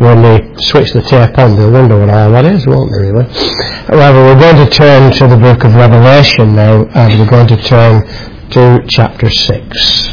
when they switch the tape on, they'll wonder what all that is, won't they, really? However, we're going to turn to the book of Revelation now, and we're going to turn to chapter 6.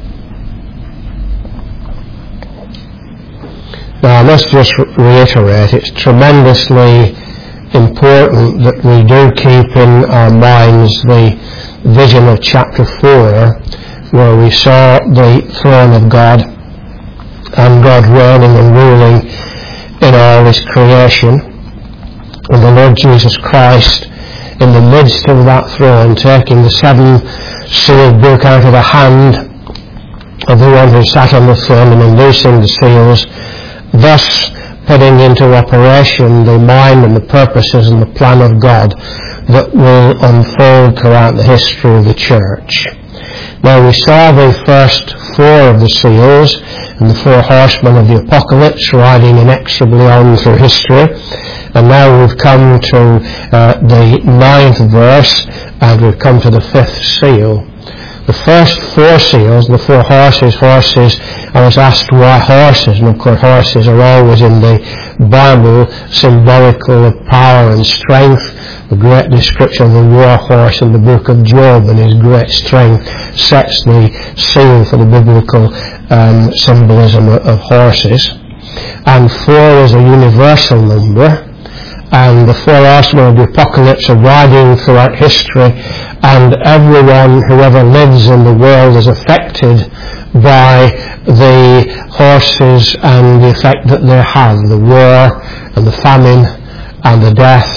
Now, let's just reiterate, it's tremendously important that we do keep in our minds the vision of chapter 4, where we saw the throne of God and God reigning and ruling in all his creation, and the Lord Jesus Christ in the midst of that throne, taking the 7-sealed book out of the hand of the one who sat on the throne and unloosing the seals, thus putting into operation the mind and the purposes and the plan of God that will unfold throughout the history of the church. Now, we saw the first 4 of the seals and the 4 horsemen of the apocalypse riding inexorably on through history, and now we've come to the 9th verse, and we've come to the 5th seal. The first 4 seals, the 4 horses, I was asked why horses, and of course horses are always in the Bible symbolical of power and strength. The great description of the war horse in the book of Job and his great strength sets the seal for the biblical symbolism of horses. And 4 is a universal number, and the 4 horsemen of the apocalypse are riding throughout history, and everyone who ever lives in the world is affected by the horses and the effect that they have. The war and the famine and the death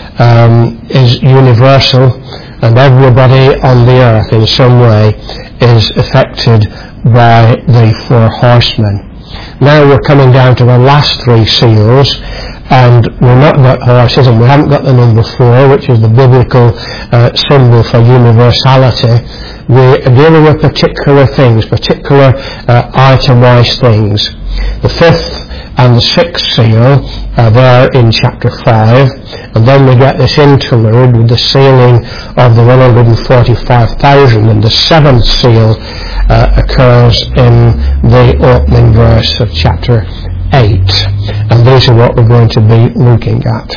is universal, and everybody on the earth in some way is affected by the 4 horsemen. Now we're coming down to the last 3 seals, and we've not got horses, and we haven't got the number 4, which is the biblical symbol for universality. We're dealing with particular things, particular itemized things. The 5th and the 6th seal are there in chapter 5, and then we get this interlude with the sealing of the 145,000, and the 7th seal occurs in the opening verse of chapter 8, and these are what we're going to be looking at.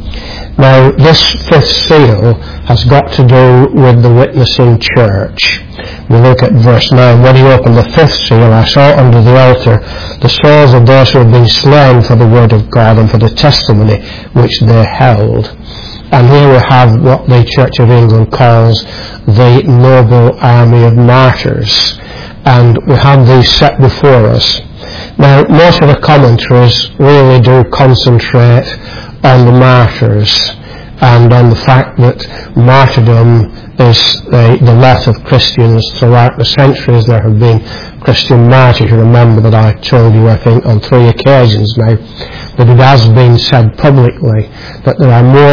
Now, this 5th seal has got to do with the witnessing church. We look at verse 9. When he opened the 5th seal, I saw under the altar the souls of those who had been slain for the word of God and for the testimony which they held. And here we have what the Church of England calls the noble army of martyrs. And we have these set before us. Now, most of the commentaries really do concentrate on the martyrs and on the fact that martyrdom is the lot of Christians throughout the centuries. There have been Christian martyrs. You remember that I told you, I think, on 3 occasions now, that it has been said publicly that there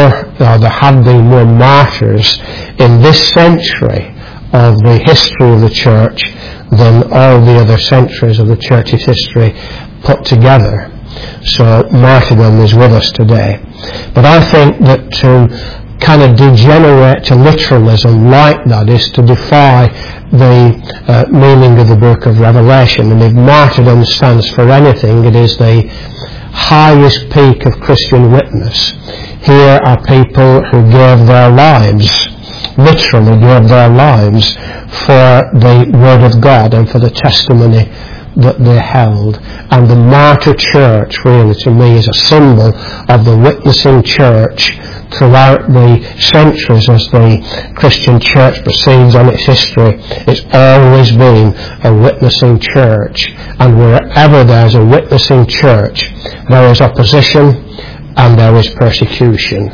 have been more martyrs in this century of the history of the church than all the other centuries of the church's history put together. So martyrdom is with us today. But I think that to kind of degenerate to literalism like that is to defy the meaning of the book of Revelation. And if martyrdom stands for anything, it is the highest peak of Christian witness. Here are people who gave their lives, literally gave their lives for the word of God and for the testimony that they held. And the martyr church really to me is a symbol of the witnessing church throughout the centuries as the Christian church proceeds on its history. It's always been a witnessing church, and wherever there's a witnessing church there is opposition and there is persecution.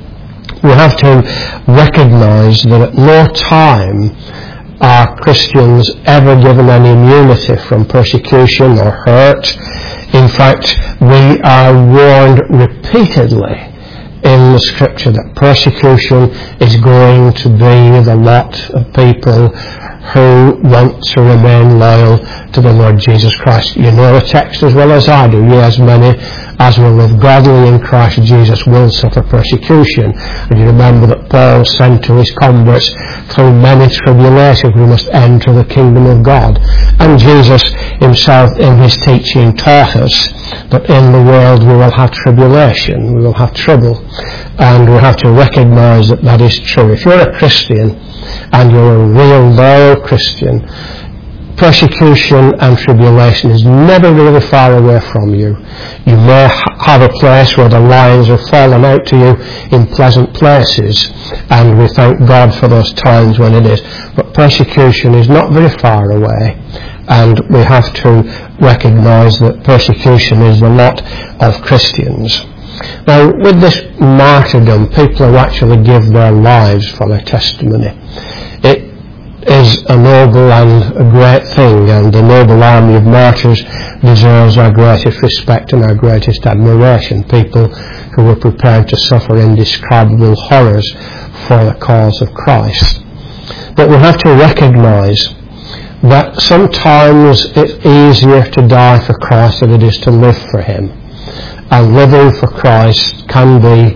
We have to recognize that at no time are Christians ever given any immunity from persecution or hurt. In fact, we are warned repeatedly in the scripture that persecution is going to be the lot of people who want to remain loyal to the Lord Jesus Christ. You know the text as well as I do. Ye as many as will live godly in Christ Jesus will suffer persecution. And you remember that Paul said to his converts, through many tribulations we must enter the kingdom of God. And Jesus himself in his teaching taught us that in the world we will have tribulation, we will have trouble, and we have to recognise that that is true. If you're a Christian and you're a real loyal Christian, persecution and tribulation is never really far away from you. You may have a place where the lions have fallen out to you in pleasant places, and we thank God for those times when it is. But persecution is not very far away, and we have to recognise that persecution is the lot of Christians. Now, with this martyrdom, people who actually give their lives for their testimony, it is a noble and a great thing, and the noble army of martyrs deserves our greatest respect and our greatest admiration. People who were prepared to suffer indescribable horrors for the cause of Christ. But we have to recognise that sometimes it's easier to die for Christ than it is to live for him. And living for Christ can be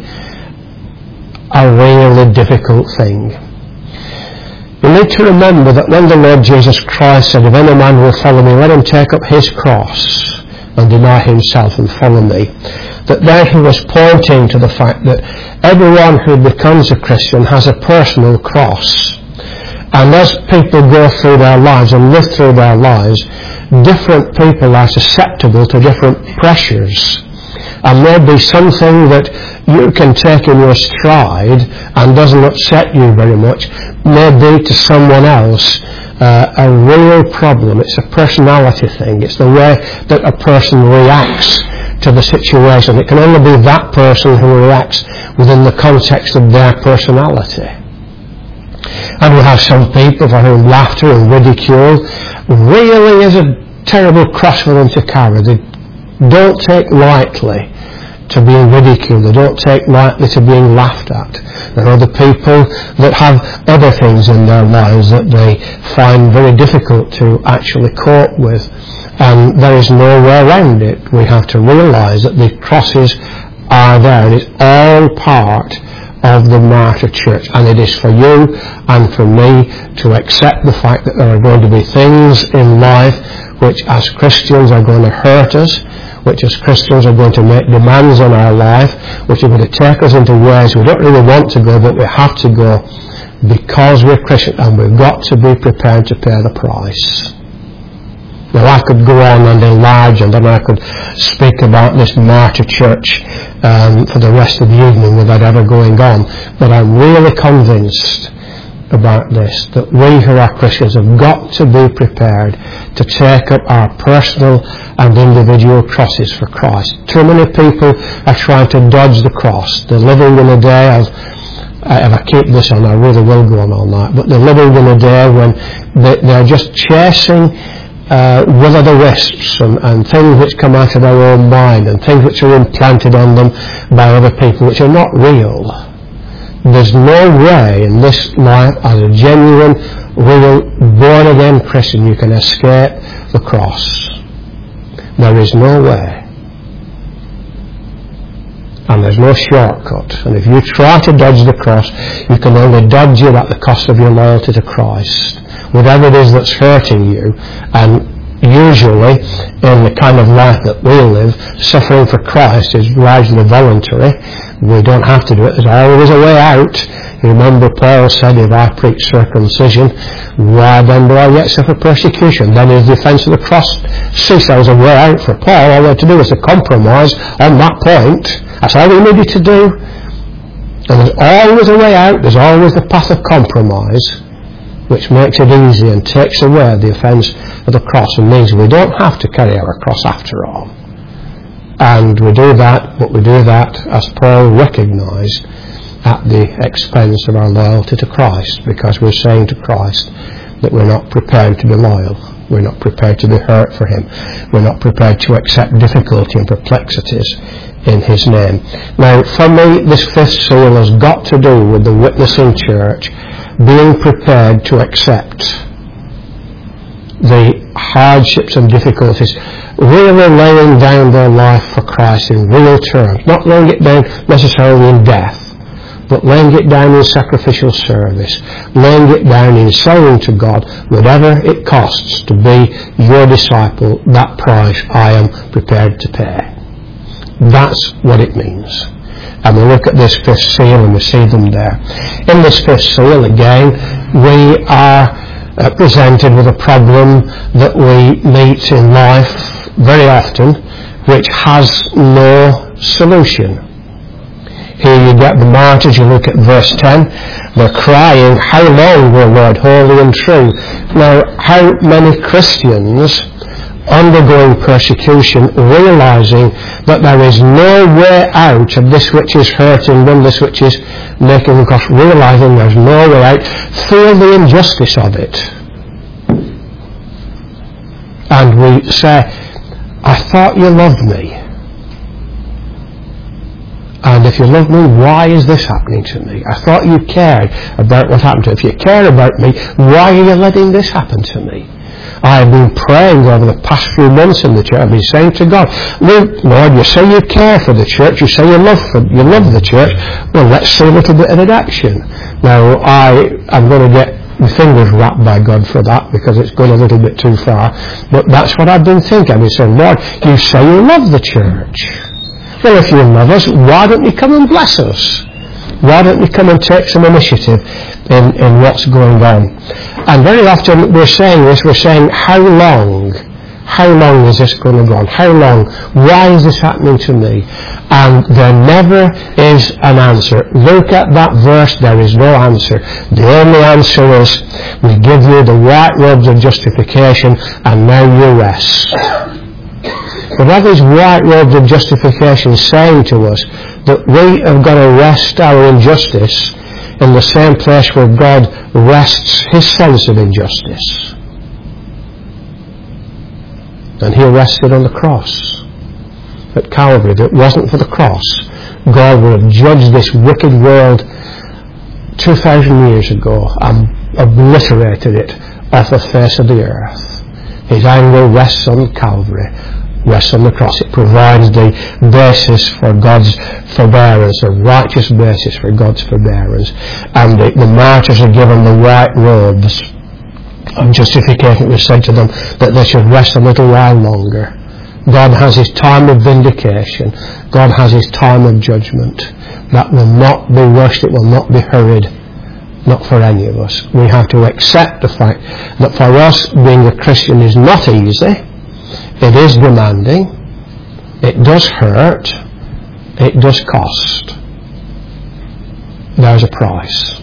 a really difficult thing. We need to remember that when the Lord Jesus Christ said, if any man will follow me, let him take up his cross and deny himself and follow me, that there he was pointing to the fact that everyone who becomes a Christian has a personal cross. And as people go through their lives and live through their lives, different people are susceptible to different pressures. And maybe something that you can take in your stride and doesn't upset you very much may be to someone else a real problem. It's a personality thing. It's the way that a person reacts to the situation. It can only be that person who reacts within the context of their personality. And we have some people for whom laughter and ridicule really is a terrible cross for them to carry. They don't take lightly to being ridiculed. They don't take lightly to being laughed at. There are other people that have other things in their lives that they find very difficult to actually cope with, and there is no way around it. We have to realise that the crosses are there, and it's all part of the martyr church, and it is for you and for me to accept the fact that there are going to be things in life which as Christians are going to hurt us, which as Christians are going to make demands on our life, which are going to take us into ways we don't really want to go, but we have to go because we're Christian, and we've got to be prepared to pay the price. Now, I could go on and enlarge, and then I could speak about this martyr church for the rest of the evening without ever going on, but I'm really convinced about this, that we who are Christians have got to be prepared to take up our personal and individual crosses for Christ. Too many people are trying to dodge the cross. They're living in a day of, if I keep this on, I really will go on all night, but they're living in a day when they're just chasing will-o'-the-wisps and things which come out of their own mind and things which are implanted on them by other people which are not real. There's no way in this life as a genuine, real, born-again Christian you can escape the cross. There is no way. And there's no shortcut. And if you try to dodge the cross, you can only dodge it at the cost of your loyalty to Christ. Whatever it is that's hurting you, and usually in the kind of life that we live, suffering for Christ is largely voluntary. We don't have to do it. There's always a way out. You remember Paul said, if I preach circumcision, why then do I yet suffer persecution? Then his defence of the cross ceased. There was a way out for Paul. All we had to do was to compromise on that point. That's all we needed to do. And there's always a way out. There's always the path of compromise, which makes it easy and takes away the offence of the cross and means we don't have to carry our cross after all. And we do that, but we do that, as Paul recognised, at the expense of our loyalty to Christ, because we're saying to Christ that we're not prepared to be loyal. We're not prepared to be hurt for him. We're not prepared to accept difficulty and perplexities in his name. Now, for me, this fifth seal has got to do with the witnessing church being prepared to accept the hardships and difficulties, really laying down their life for Christ in real terms, not laying it down necessarily in death, but laying it down in sacrificial service, laying it down in saying to God, whatever it costs to be your disciple, that price I am prepared to pay. That's what it means. And we look at this fifth seal and we see them there. In this fifth seal, again, we are presented with a problem that we meet in life very often, which has no solution. Here you get the martyrs, you look at verse 10, they're crying, how long, O Lord, holy and true? Now, how many Christians undergoing persecution, realizing that there is no way out of this which is hurting them, this which is making them cross, realizing there's no way out, feel the injustice of it. And we say, I thought you loved me. And if you love me, why is this happening to me? I thought you cared about what happened to me. If you care about me, why are you letting this happen to me? I have been praying over the past few months in the church. I've been saying to God, Lord, you say you care for the church. You say you love the church. Well, let's see a little bit of it action. Now, I'm going to get my fingers wrapped by God for that because it's gone a little bit too far. But that's what I've been thinking. I've been saying, Lord, you say you love the church. Well, if you love us, why don't you come and bless us? Why don't you come and take some initiative in what's going on? And very often we're saying this, we're saying, how long? How long is this going to go on? How long? Why is this happening to me? And there never is an answer. Look at that verse, there is no answer. The only answer is, we give you the white robes of justification and now you rest. But that is white robes of justification saying to us that we have got to rest our injustice in the same place where God rests his sense of injustice. And he rested on the cross at Calvary. If it wasn't for the cross, God would have judged this wicked world 2,000 years ago and obliterated it off the face of the earth. His anger rests on Calvary, rests on the cross. It provides the basis for God's forbearance, a righteous basis for God's forbearance. And the martyrs are given the white robes of justification. It was said to them that they should rest a little while longer. God has his time of vindication. God has his time of judgment. That will not be rushed. It will not be hurried. Not for any of us. We have to accept the fact that for us, being a Christian is not easy. It is demanding. It does hurt. It does cost. There's a price.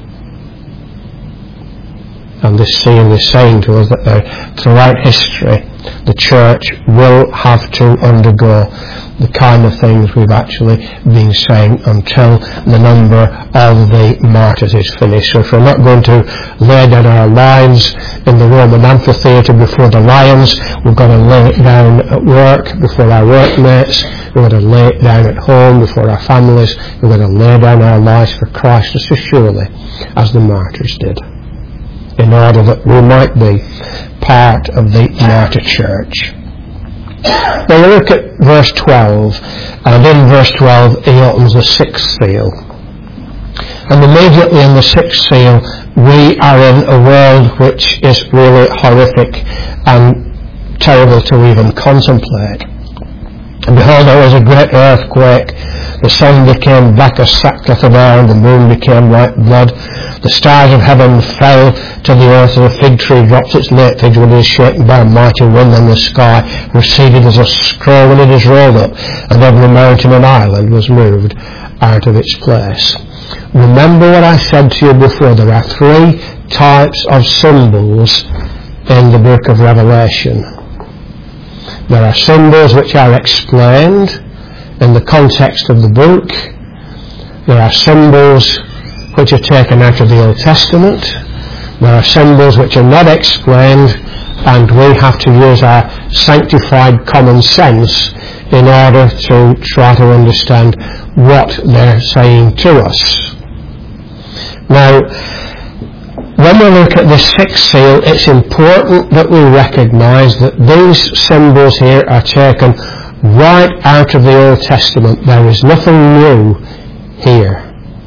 And this seal is saying to us that throughout history, the church will have to undergo the kind of things we've actually been saying until the number of the martyrs is finished. So if we're not going to lay down our lives in the Roman amphitheatre before the lions, we've got to lay it down at work before our workmates, we've got to lay it down at home before our families, we've got to lay down our lives for Christ just as surely as the martyrs did, in order that we might be part of the martyr church. Now you look at verse 12, and in verse 12 he opens the sixth seal. And immediately in the sixth seal we are in a world which is really horrific and terrible to even contemplate. And behold, there was a great earthquake. The sun became black as sackcloth of hair, and the moon became like blood. The stars of heaven fell to the earth, and a fig tree drops its late figs when it is shaken by a mighty wind, and the sky receded as a scroll when it is rolled up, and every mountain and island was moved out of its place. Remember what I said to you before. There are three types of symbols in the book of Revelation. There are symbols which are explained in the context of the book. There are symbols which are taken out of the Old Testament. There are symbols which are not explained, and we have to use our sanctified common sense in order to try to understand what they're saying to us. Now, when we look at the sixth seal, it's important that we recognise that these symbols here are taken right out of the Old Testament. There is nothing new here.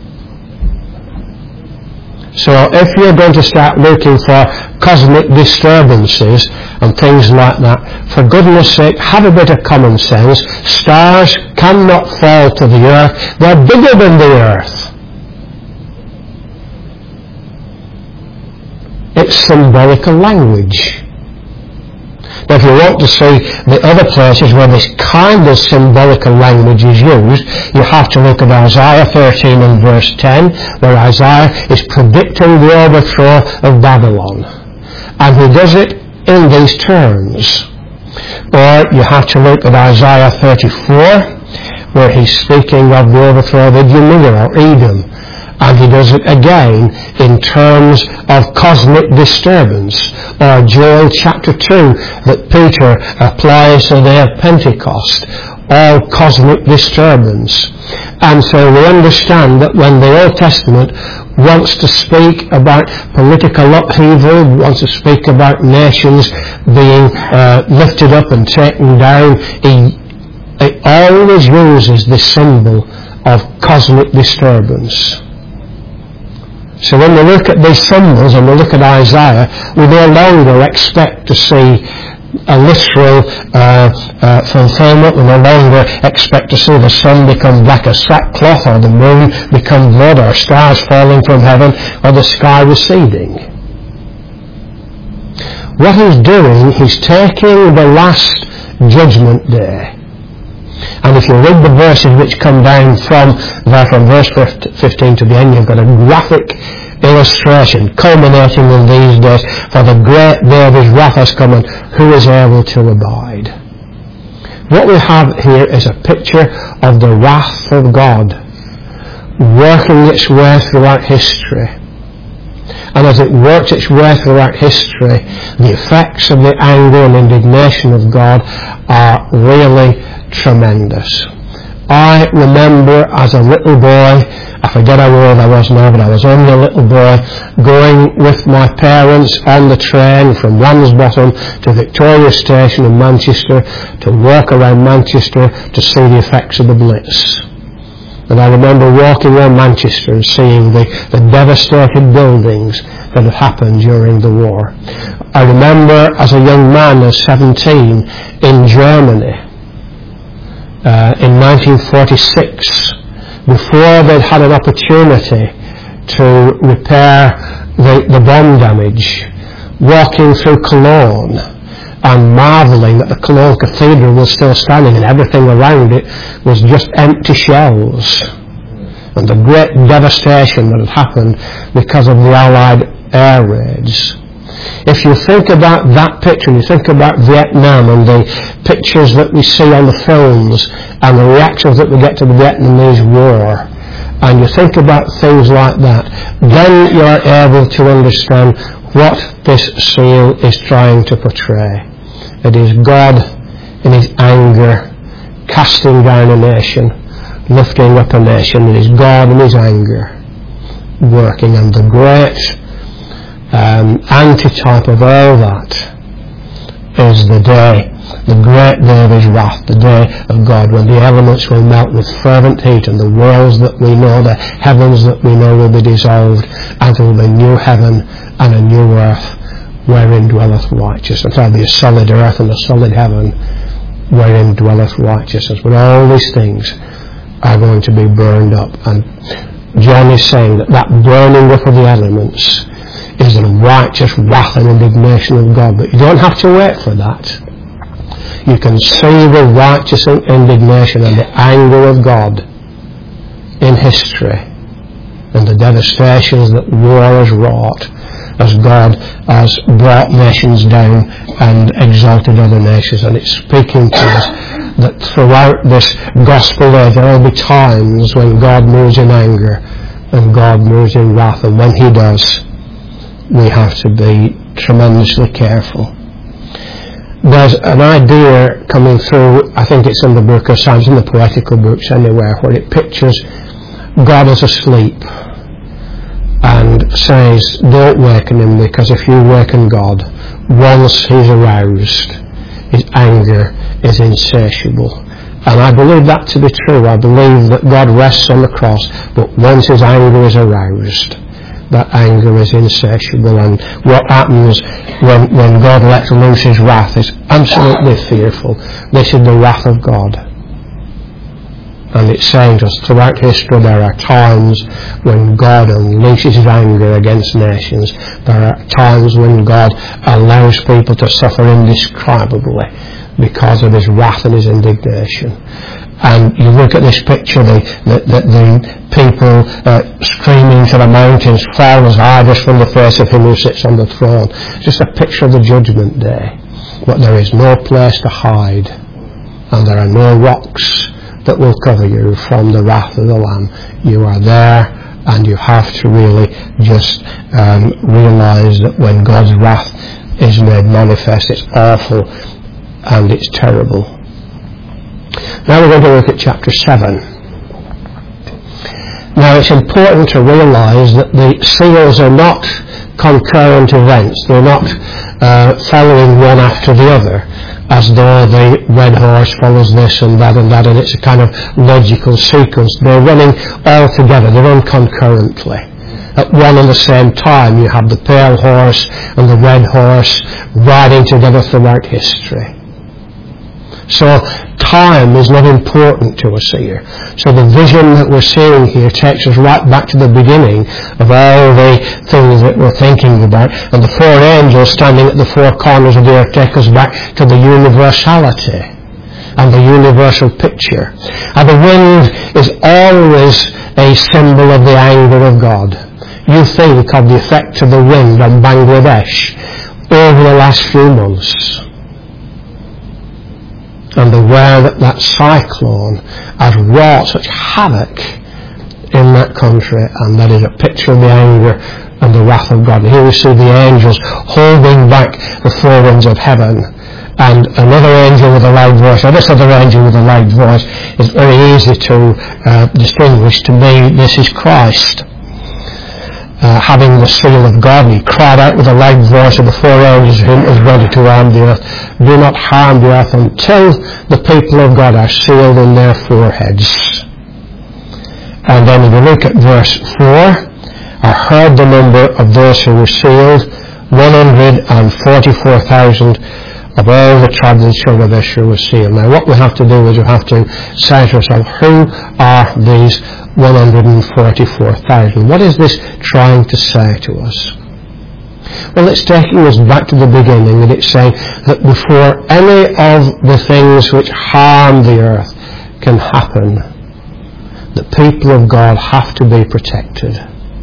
So if you're going to start looking for cosmic disturbances and things like that, for goodness sake, have a bit of common sense. Stars cannot fall to the earth. They're bigger than the earth. It's symbolical language. Now, if you want to see the other places where this kind of symbolical language is used, you have to look at Isaiah 13 and verse 10, where Isaiah is predicting the overthrow of Babylon. And he does it in these terms. Or you have to look at Isaiah 34, where he's speaking of the overthrow of Idumea or Edom. And he does it again in terms of cosmic disturbance. Or Joel chapter 2 that Peter applies to the day of Pentecost. All cosmic disturbance. And so we understand that when the Old Testament wants to speak about political upheaval, wants to speak about nations being lifted up and taken down, it always uses the symbol of cosmic disturbance. So when we look at these symbols and we look at Isaiah, we no longer expect to see a literal fulfillment. We no longer expect to see the sun become black as sackcloth, or the moon become blood, or stars falling from heaven, or the sky receding. What he's doing, he's taking the last judgment day. And if you read the verses which come down from verse 15 to the end, you've got a graphic illustration culminating in these days. For the great day of his wrath has come, and who is able to abide? What we have here is a picture of the wrath of God working its way throughout history. And as it works its way throughout history, the effects of the anger and indignation of God are really tremendous. I remember as a little boy, I forget how old I was now, but I was only a little boy, going with my parents on the train from Ramsbottom to Victoria Station in Manchester to walk around Manchester to see the effects of the Blitz. And I remember walking around Manchester and seeing the devastated buildings that had happened during the war. I remember as a young man, at 17, in Germany, in 1946, before they'd had an opportunity to repair the bomb damage, walking through Cologne and marvelling that the Cologne Cathedral was still standing and everything around it was just empty shells, and the great devastation that had happened because of the Allied air raids. If you think about that picture, and you think about Vietnam and the pictures that we see on the films and the reactions that we get to the Vietnamese War, and you think about things like that, then you're able to understand what this seal is trying to portray. It is God in his anger casting down a nation, lifting up a nation. It is God in his anger working, and the great antitype of all that is the great day of his wrath, the day of God, when the elements will melt with fervent heat, and the worlds that we know, the heavens that we know, will be dissolved, and there will be a new heaven and a new earth wherein dwelleth righteousness. There will be a solid earth and a solid heaven wherein dwelleth righteousness. But all these things are going to be burned up, and John is saying that burning up of the elements is the righteous wrath and indignation of God. But you don't have to wait for that. You can see the righteous indignation and the anger of God in history, and the devastations that war has wrought, as God has brought nations down and exalted other nations. And it's speaking to us that throughout this gospel age there will be times when God moves in anger and God moves in wrath, and when he does, we have to be tremendously careful. There's an idea coming through, I think it's in the book of Psalms, in the poetical books anywhere, where it pictures God as asleep, and says, don't waken him, because if you waken God, once he's aroused, his anger is insatiable. And I believe that to be true. I believe that God rests on the cross, but once his anger is aroused, that anger is insatiable. And what happens when God lets loose his wrath is absolutely fearful. This is the wrath of God. And it's saying to us throughout history, there are times when God unleashes his anger against nations. There are times when God allows people to suffer indescribably because of his wrath and his indignation. And you look at this picture, the people screaming to the mountains, fall as idols from the face of him who sits on the throne. Just a picture of the judgment day. But there is no place to hide, and there are no rocks that will cover you from the wrath of the Lamb. You are there, and you have to really just realise that when God's wrath is made manifest, it's awful and it's terrible. Now we're going to look at chapter 7. Now it's important to realise that the seals are not concurrent events. They're not following one after the other, as though the red horse follows this and that, and it's a kind of logical sequence. They're running all together. They run concurrently. At one and the same time, you have the pale horse and the red horse riding together throughout history. So time is not important to us here. So the vision that we're seeing here takes us right back to the beginning of all the things that we're thinking about. And the four angels standing at the four corners of the earth take us back to the universality and the universal picture. And the wind is always a symbol of the anger of God. You think of the effect of the wind on Bangladesh over the last few months, and aware that cyclone has wrought such havoc in that country, and that is a picture of the anger and the wrath of God. And here we see the angels holding back the four winds of heaven, and another angel with a loud voice. Now this other angel with a loud voice is very easy to distinguish. To me, this is Christ. Having the seal of God, and he cried out with a loud voice of the four angels whom was ready to harm the earth, do not harm the earth until the people of God are sealed in their foreheads. And then if you look at verse 4, I heard the number of those who were sealed, 144,000 of all the tribes of the children of Israel were sealed. Now what we have to do is we have to say to ourselves, who are these 144,000? What is this trying to say to us? Well, it's taking us back to the beginning, and it's saying that before any of the things which harm the earth can happen, the people of God have to be protected.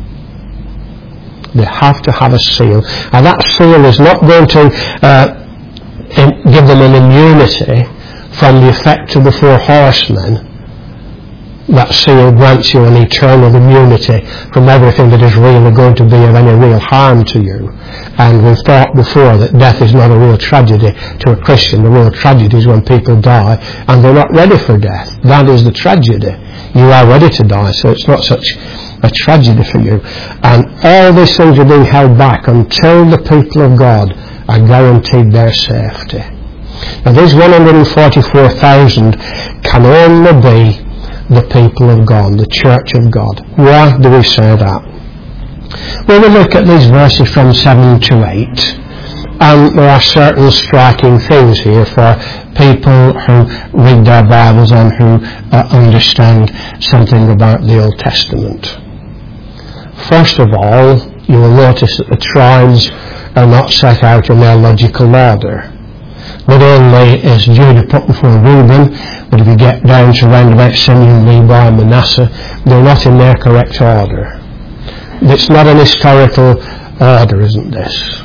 They have to have a seal. And that seal is not going to give them an immunity from the effect of the four horsemen. That seal grants you an eternal immunity from everything that is really going to be of any real harm to you. And we've thought before that death is not a real tragedy to a Christian. The real tragedy is when people die and they're not ready for death. That is the tragedy. You are ready to die, so it's not such a tragedy for you. And all these things are being held back until the people of God are guaranteed their safety. Now these 144,000 can only be the people of God, the church of God. Why do we say that? Well, we look at these verses from 7 to 8, and there are certain striking things here for people who read their Bibles and who understand something about the Old Testament. First of all, you will notice that the tribes are not set out in their logical order. Not only is Judah put before Reuben, but if you get down to round about Simeon, Levi and Manasseh, they're not in their correct order. It's not an historical order, isn't this?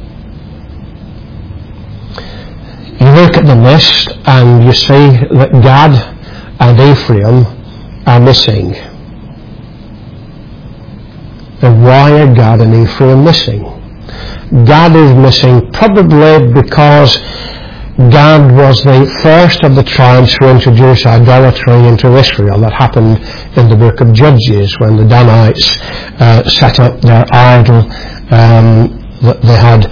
You look at the list and you see that Gad and Ephraim are missing. And why are Gad and Ephraim missing? Gad is missing probably because Gad was the first of the tribes to introduce idolatry into Israel. That happened in the book of Judges when the Danites set up their idol that they had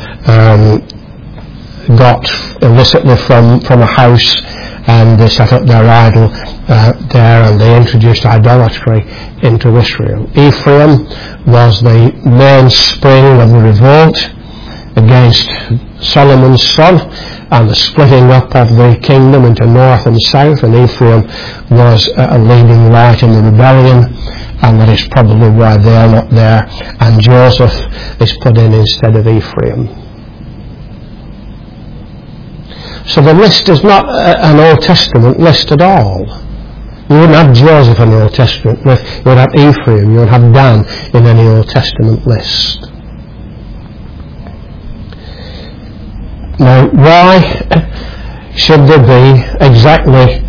got illicitly from a house, and they set up their idol there, and they introduced idolatry into Israel. Ephraim was the mainspring of the revolt against Solomon's son and the splitting up of the kingdom into north and south, and Ephraim was a leading light in the rebellion, and that is probably why they're not there, and Joseph is put in instead of Ephraim. So the list is not an Old Testament list at all. You wouldn't have Joseph in the Old Testament list. You would have Ephraim, you would have Dan in any Old Testament list. Now, why should there be exactly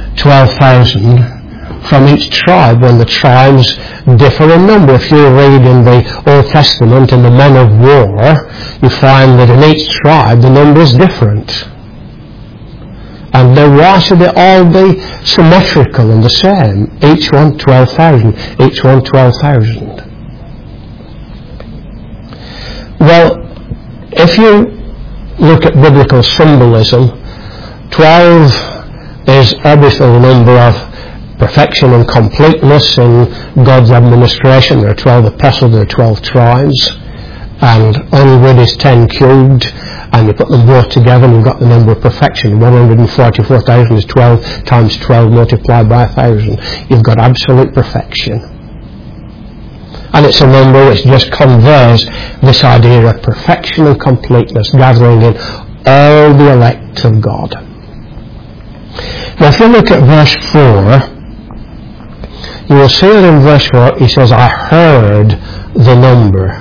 12,000 from each tribe when the tribes differ in number? If you read in the Old Testament in the men of war, you find that in each tribe the number is different. And then why should they all be symmetrical and the same? Each one 12,000, each one 12,000. Well, if you look at biblical symbolism, 12 is obviously the number of perfection and completeness in God's administration. There are 12 apostles, there are 12 tribes, and onward is 10 cubed, and you put them both together and you've got the number of perfection. 144,000 is 12 times 12 multiplied by 1,000. You've got absolute perfection. And it's a number which just conveys this idea of perfection and completeness, gathering in all the elect of God. Now if you look at verse 4, you will see that in verse 4 he says, I heard the number.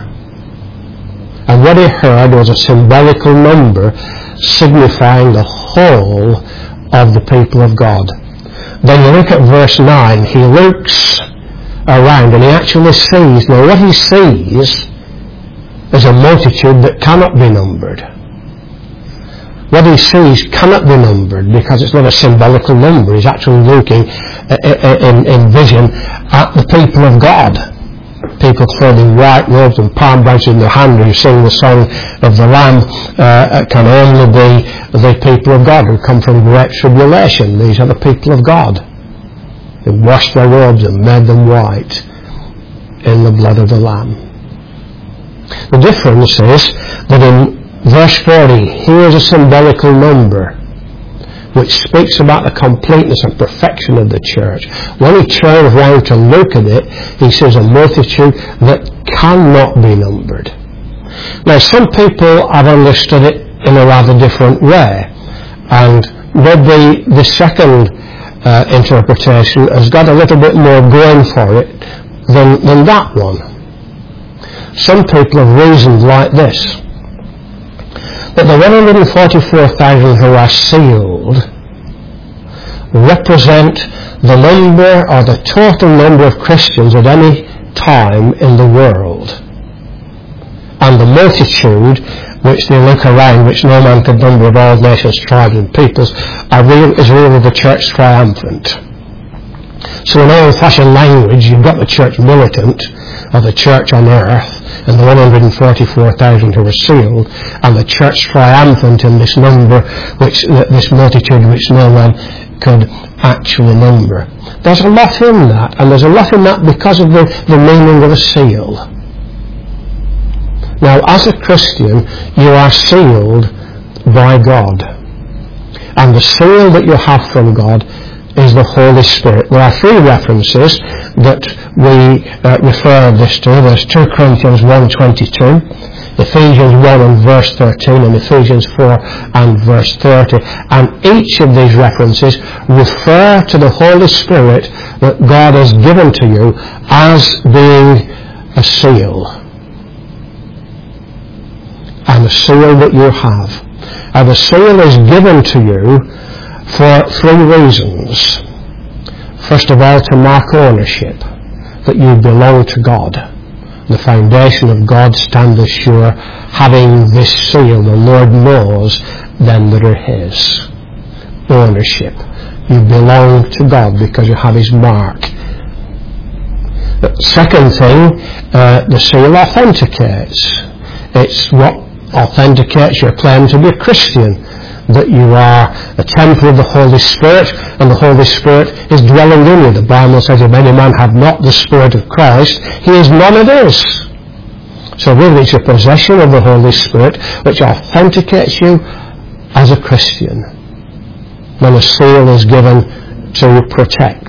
And what he heard was a symbolical number signifying the whole of the people of God. Then you look at verse 9, he looks around and he actually sees. Now what he sees is a multitude that cannot be numbered. What he sees cannot be numbered because it's not a symbolical number. He's actually looking in vision at the people of God. People clothed in white robes and palm branches in their hand who sing the song of the Lamb can only be the people of God who come from great tribulation. These are the people of God who washed their robes and made them white in the blood of the Lamb. The difference is that in verse 40, here is a symbolical number which speaks about the completeness and perfection of the church. When he turns round to look at it, he sees a multitude that cannot be numbered. Now, some people have understood it in a rather different way, and maybe the second interpretation has got a little bit more going for it than that one. Some people have reasoned like this, that the 144,000 who are sealed represent the number or the total number of Christians at any time in the world. And the multitude which they look around, which no man could number, of all nations, tribes and peoples, is really the church triumphant. So in old-fashioned language, you've got the church militant, or the church on earth, and the 144,000 who were sealed, and the church triumphant in this number, this multitude which no man could actually number. There's a lot in that, and there's a lot in that because of the meaning of a seal. Now, as a Christian, you are sealed by God, and the seal that you have from God is the Holy Spirit. There are three references that we refer this to. There's 2 Corinthians 1:22, Ephesians 1 and verse 13, and Ephesians 4 and verse 30. And each of these references refer to the Holy Spirit that God has given to you as being a seal. And the seal that you have. And the seal is given to you for three reasons. First of all, to mark ownership, that you belong to God. The foundation of God stands sure. Having this seal, the Lord knows them that are His. Ownership. You belong to God because you have His mark. The second thing, the seal authenticates. It's what authenticates your claim to be a Christian. That you are a temple of the Holy Spirit, and the Holy Spirit is dwelling in you. The Bible says, if any man have not the Spirit of Christ, he is none of His. So really it's a possession of the Holy Spirit which authenticates you as a Christian. When a seal is given to protect.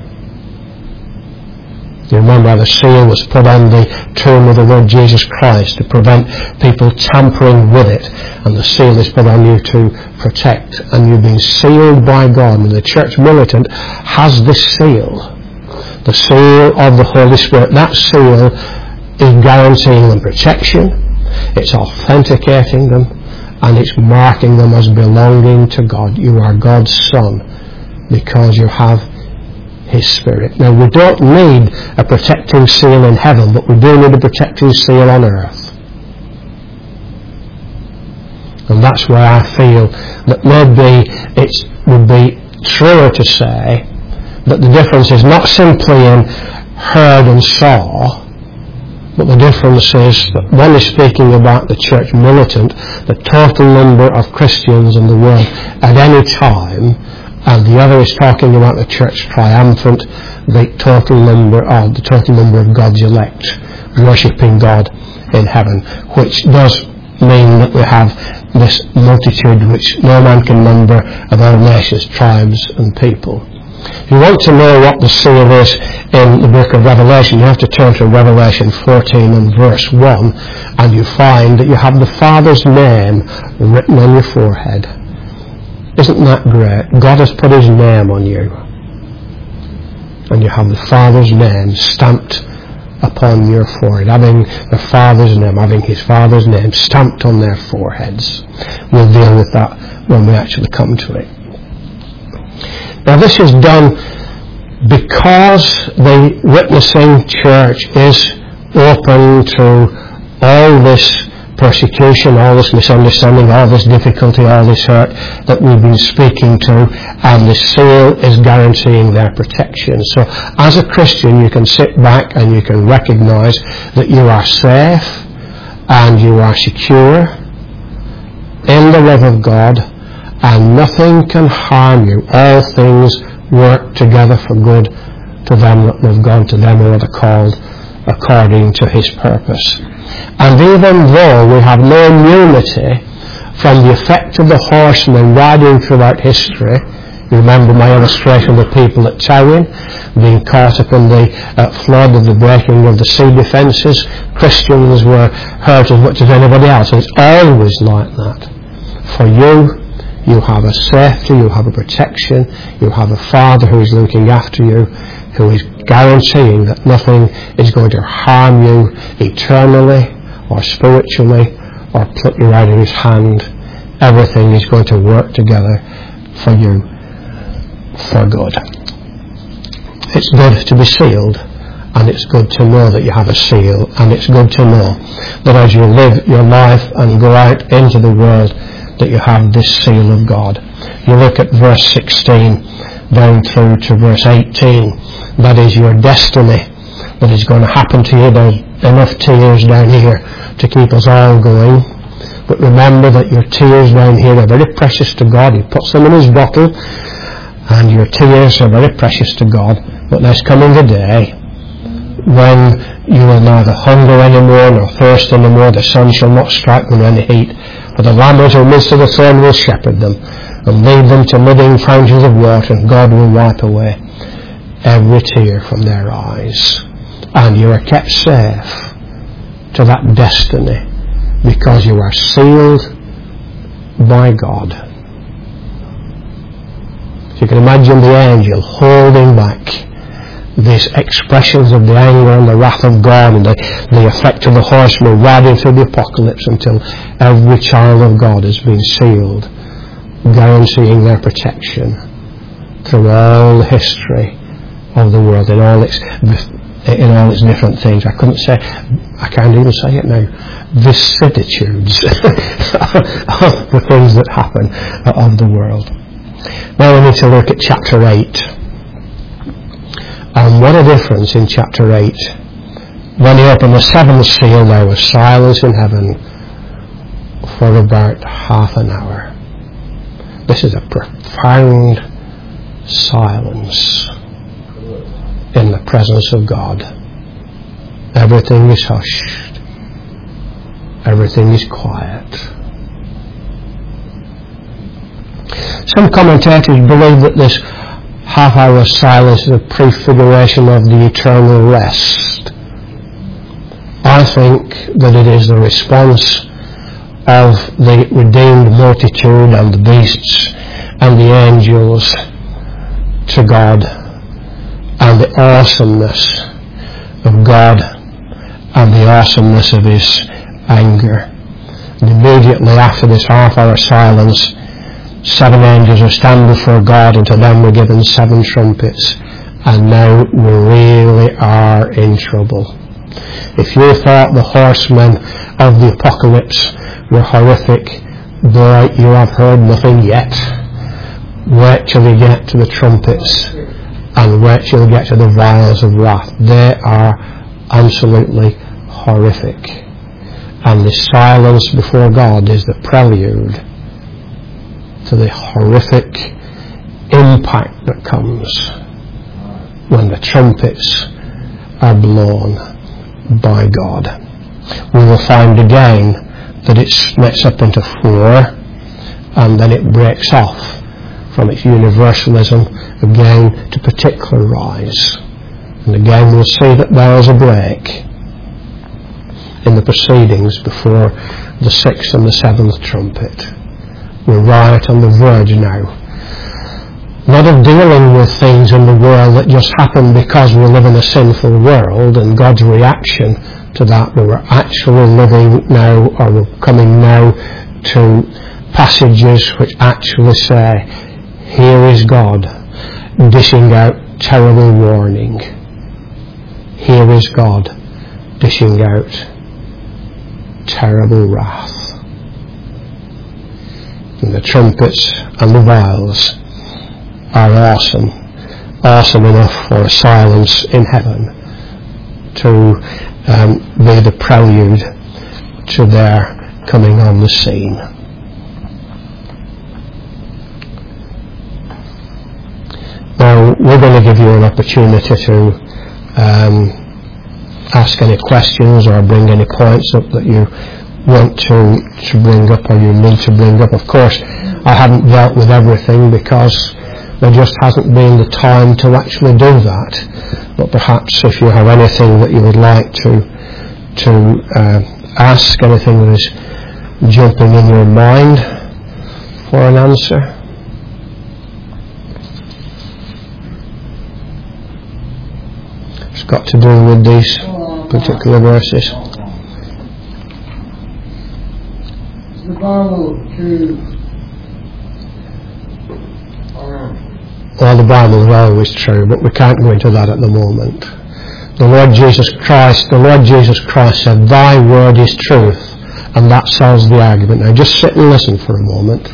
You remember how the seal was put on the tomb of the Lord Jesus Christ to prevent people tampering with it, and the seal is put on you to protect, and you've been sealed by God. And the church militant has this seal, the seal of the Holy Spirit. That seal is guaranteeing them protection, it's authenticating them, and it's marking them as belonging to God. You are God's son because you have His Spirit. Now, we don't need a protecting seal in heaven, but we do need a protecting seal on earth. And that's where I feel that maybe it would be truer to say that the difference is not simply in heard and saw, but the difference is that one is speaking about the church militant, the total number of Christians in the world at any time, and the other is talking about the church triumphant, the total number of God's elect worshipping God in heaven, which does mean that we have this multitude which no man can number of all nations, tribes and people. If you want to know what the seal is in the book of Revelation, you have to turn to Revelation 14 and verse 1, and you find that you have the Father's name written on your forehead. Isn't that great? God has put His name on you. And you have the Father's name stamped upon your forehead. Having the Father's name, having His Father's name stamped on their foreheads. We'll deal with that when we actually come to it. Now this is done because the witnessing church is open to all this persecution, all this misunderstanding, all this difficulty, all this hurt that we've been speaking to, and the seal is guaranteeing their protection. So as a Christian you can sit back and you can recognize that you are safe and you are secure in the love of God, and nothing can harm you. All things work together for good to them that love God, to them who are called according to His purpose. And even though we have no immunity from the effect of the horsemen riding throughout history, you remember my illustration of the people at Tywin being caught up in the flood of the breaking of the sea defences. Christians were hurt as much as anybody else, and it's always like that. For you, you have a safety, you have a protection, you have a Father who is looking after you, who is guaranteeing that nothing is going to harm you eternally or spiritually or pluck you out of His hand. Everything is going to work together for you for good. It's good to be sealed, and it's good to know that you have a seal, and it's good to know that as you live your life and go out into the world that you have this seal of God. You look at verse 16 down through to verse 18. That is your destiny that is going to happen to you. There's enough tears down here to keep us all going. But remember that your tears down here are very precious to God. He puts them in His bottle, and your tears are very precious to God. But there's coming the day when you will neither hunger anymore nor thirst anymore. The sun shall not strike them with any heat. For the Lamb in the midst of the throne will shepherd them and lead them to living fountains of water, and God will wipe away every tear from their eyes. And you are kept safe to that destiny because you are sealed by God. So you can imagine the angel holding back these expressions of the anger and the wrath of God and the effect of the horsemen riding through the apocalypse until every child of God has been sealed, guaranteeing their protection through all the history of the world in all its in all its different things. I can't even say it now, vicissitudes of the things that happen of the world. Now we need to look at chapter 8. And what a difference in chapter 8. When he opened the seventh seal, there was silence in heaven for about half an hour. This is a profound silence in the presence of God. Everything is hushed. Everything is quiet. Some commentators believe that this half-hour silence is a prefiguration of the eternal rest. I think that it is the response of the redeemed multitude and the beasts and the angels to God, and the awesomeness of God and the awesomeness of his anger. And immediately after this half-hour silence, 7 angels will stand before God, and to them were given 7 trumpets. And now we really are in trouble. If you thought the horsemen of the apocalypse were horrific, boy, you have heard nothing yet. Wait till you get to the trumpets, and wait till you get to the vials of wrath. They are absolutely horrific. And the silence before God is the prelude to the horrific impact that comes when the trumpets are blown by God. We will find again that it splits up into 4, and then it breaks off from its universalism again to particularize. And again we'll see that there is a break in the proceedings before the 6th and the 7th trumpet. We're right on the verge now, not of dealing with things in the world that just happen because we live in a sinful world and God's reaction to that, but we're actually living now, or we're coming now to passages which actually say, here is God dishing out terrible warning. Here is God dishing out terrible wrath. And the trumpets and the vials are awesome enough for a silence in heaven to be the prelude to their coming on the scene. Now we're going to give you an opportunity to ask any questions or bring any points up that you want to bring up or you need to bring up. Of course, I haven't dealt with everything because there just hasn't been the time to actually do that. But perhaps if you have anything that you would like to ask, anything that is jumping in your mind for an answer. It's got to do with these particular verses. Is the Bible true? Well, the Bible is always true, but we can't go into that at the moment. The Lord Jesus Christ said, "Thy word is truth," and that solves the argument. Now just sit and listen for a moment.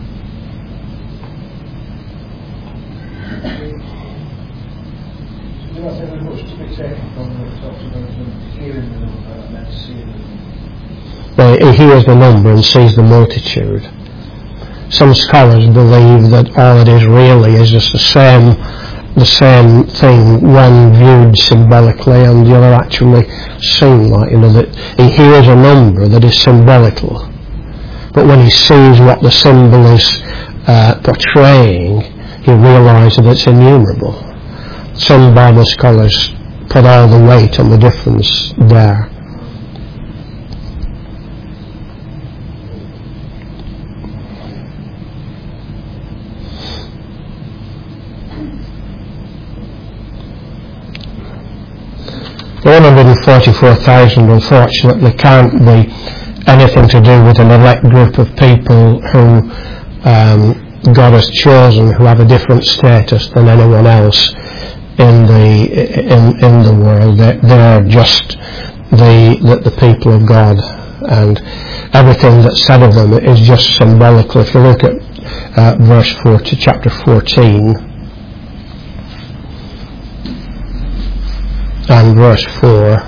Well, he hears the number and sees the multitude. Some scholars believe that all it is really is just the same thing, one viewed symbolically and the other actually seen like, that he hears a number that is symbolical. But when he sees what the symbol is portraying, he realizes that it's innumerable. Some Bible scholars put all the weight on the difference there. The 144,000 unfortunately can't be anything to do with an elect group of people who God has chosen, who have a different status than anyone else in the world. They're just the people of God, and everything that's said of them is just symbolical. If you look at verse 4 to chapter 14 and verse 4,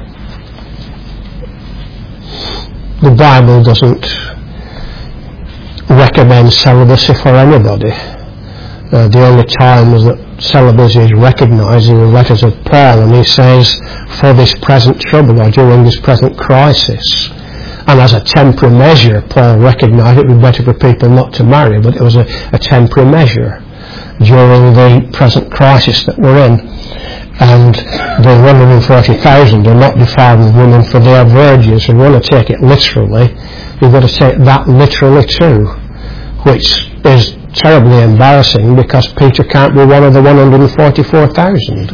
the Bible doesn't recommend celibacy for anybody. The only times that celibacy is recognised in the letters of Paul, and he says, for this present trouble, or during this present crisis. And as a temporary measure, Paul recognised it would be better for people not to marry, but it was a temporary measure during the present crisis that we're in. And the 140,000 are not defiling women, for they are virgins. If you want to take it literally, you've got to take that literally too, which is terribly embarrassing, because Peter can't be one of the 144,000.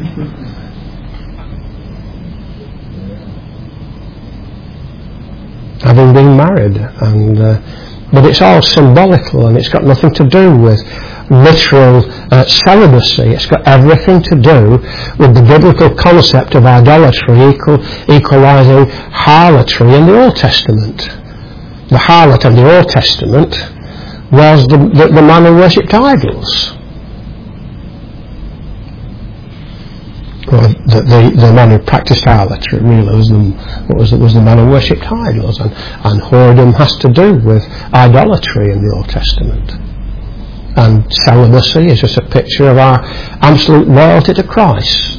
Having been married, but it's all symbolical, and it's got nothing to do with literal celibacy. It's got everything to do with the biblical concept of idolatry, equalising harlotry in the Old Testament. The harlot in the Old Testament was the man who worshipped idols. Well, the man who practiced harlotry really was the man who worshipped idols, and whoredom has to do with idolatry in the Old Testament. And celibacy is just a picture of our absolute loyalty to Christ.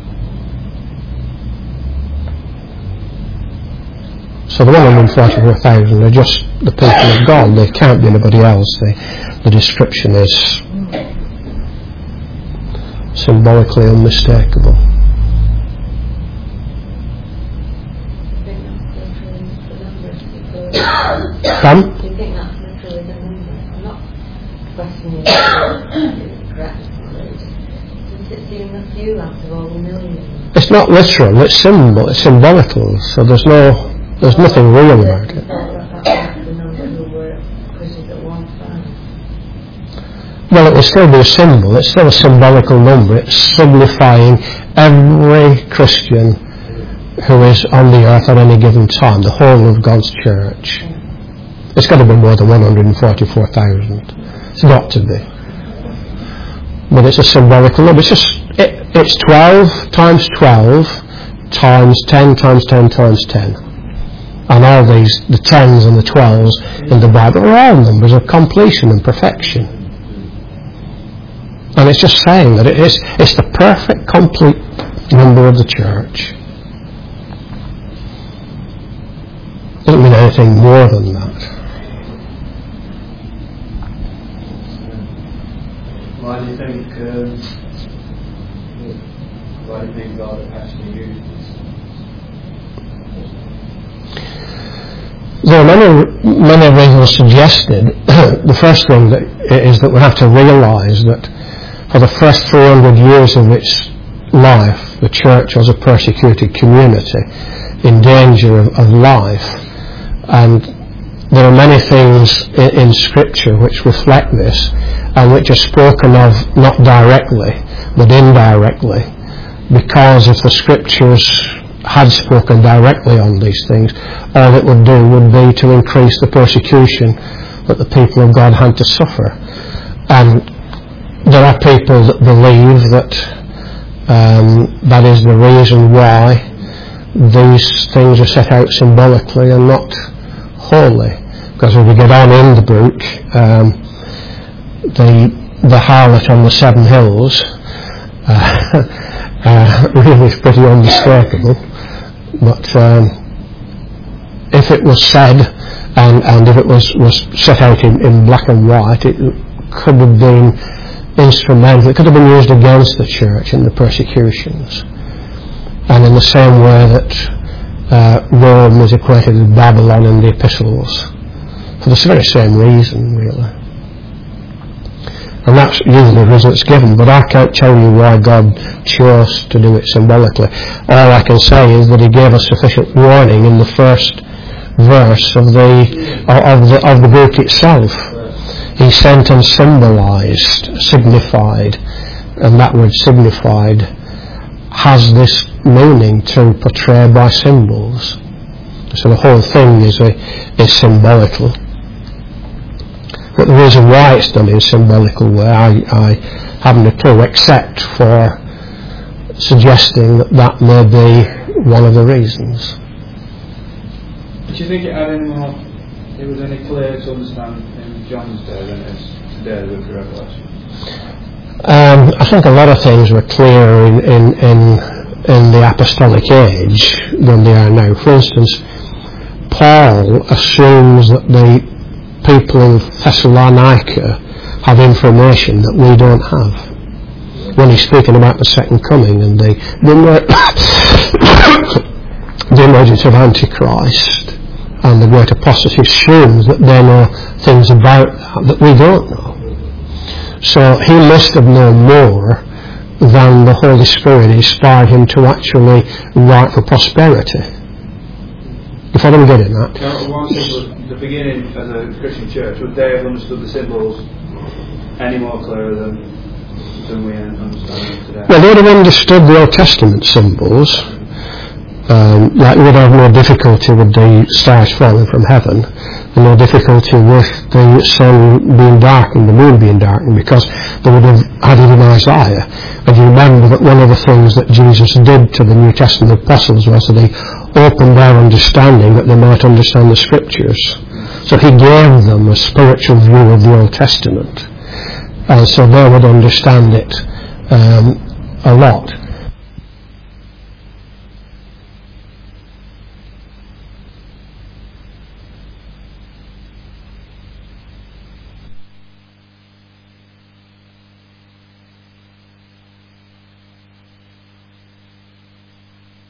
So the 144,000 are just the people of God. They can't be anybody else. The description is symbolically unmistakable. Come? Do you think that's literally the number? I'm not questioning it's correct. Does it seem a few out of all the millions? It's not literal. It's symbolical. So there's nothing real about it. Well, it will still be a symbol. It's still a symbolical number. It's signifying every Christian who is on the earth at any given time, the whole of God's church. It's got to be more than 144,000. It's got to be. But it's a symbolical number. It's 12 times 12 times 10 times 10 times 10. And all these, the 10s and the 12s in the Bible, are all numbers of completion and perfection. And it's just saying that it's the perfect, complete number of the church. Doesn't mean anything more than that. Why do you think God actually used this? There are many reasons suggested. The first thing is that we have to realise that for the first 400 years of its life, the church was a persecuted community in danger of life. And there are many things in Scripture which reflect this, and which are spoken of not directly but indirectly, because if the Scriptures had spoken directly on these things, all it would do would be to increase the persecution that the people of God had to suffer. And there are people that believe that that is the reason why these things are set out symbolically and not wholly. Because when we get on in the book, the harlot on the 7 hills really is pretty unmistakable. But if it was said, and if it was set out in black and white, it could have been instrumental. It could have been used against the church in the persecutions. And in the same way that Rome is equated with Babylon in the epistles, for the very same reason, really. And that's usually the reason it's given, but I can't tell you why God chose to do it symbolically. All I can say is that He gave us sufficient warning in the first verse of the book itself. He sent and symbolised, signified, and that word signified has this meaning to portray by symbols. So the whole thing is symbolical. But the reason why it's done in a symbolical way, I haven't a clue, except for suggesting that may be one of the reasons. Do you think it was any clearer to understand in John's day than it is today with the Revelation? I think a lot of things were clearer in the apostolic age than they are now. For instance, Paul assumes that the people in Thessalonica have information that we don't have. When he's speaking about the second coming and the emergence of Antichrist and the great apostasy, assumes that they know things about that we don't know. So he must have known more than the Holy Spirit inspired him to actually write for prosperity. If I don't get in that. Now, one thing was the beginning as a Christian church, would they have understood the symbols any more clearer than we understand them today? Well, they would have understood the Old Testament symbols. Like we would have no difficulty with the stars falling from heaven, and no difficulty with the sun being darkened, the moon being darkened, because they would have had it in Isaiah. And you remember that one of the things that Jesus did to the New Testament apostles was that he opened their understanding that they might understand the Scriptures. So he gave them a spiritual view of the Old Testament, so they would understand it a lot.